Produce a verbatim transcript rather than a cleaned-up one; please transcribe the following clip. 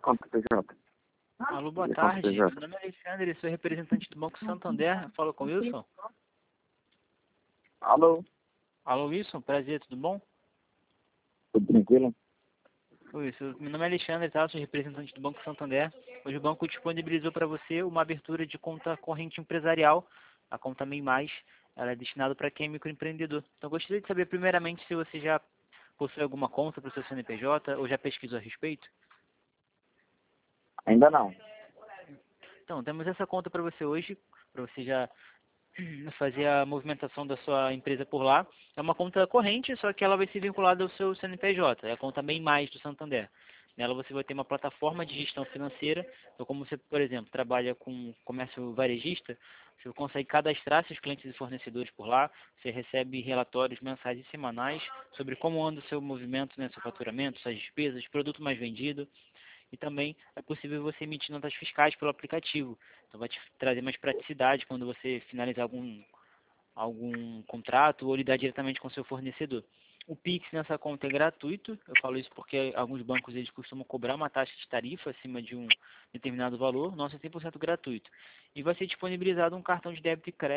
conta P J. Alô, boa Minha conta tarde. P J. Meu nome é Alexandre, sou representante do Banco Santander. Fala com o Wilson. Alô? Alô, Wilson, prazer, tudo bom? Tudo tranquilo? Wilson, meu nome é Alexandre, tá? Sou representante do Banco Santander. Hoje o banco disponibilizou para você uma abertura de conta corrente empresarial, a conta MEI Mais. Ela é destinada para quem é microempreendedor. Então, gostaria de saber primeiramente se você já possui alguma conta para o seu C N P J ou já pesquisou a respeito. Ainda não. Então, temos essa conta para você hoje, para você já fazer a movimentação da sua empresa por lá. É uma conta corrente, só que ela vai ser vinculada ao seu C N P J, é a conta MEI Mais do Santander. Nela você vai ter uma plataforma de gestão financeira, então como você, por exemplo, trabalha com comércio varejista, você consegue cadastrar seus clientes e fornecedores por lá, você recebe relatórios mensais e semanais sobre como anda o seu movimento, né, seu faturamento, suas despesas, produto mais vendido. E também é possível você emitir notas fiscais pelo aplicativo. Então vai te trazer mais praticidade quando você finalizar algum, algum contrato ou lidar diretamente com seu fornecedor. O Pix nessa conta é gratuito. Eu falo isso porque alguns bancos eles costumam cobrar uma taxa de tarifa acima de um determinado valor. Nosso é cem por cento gratuito. E vai ser disponibilizado um cartão de débito e crédito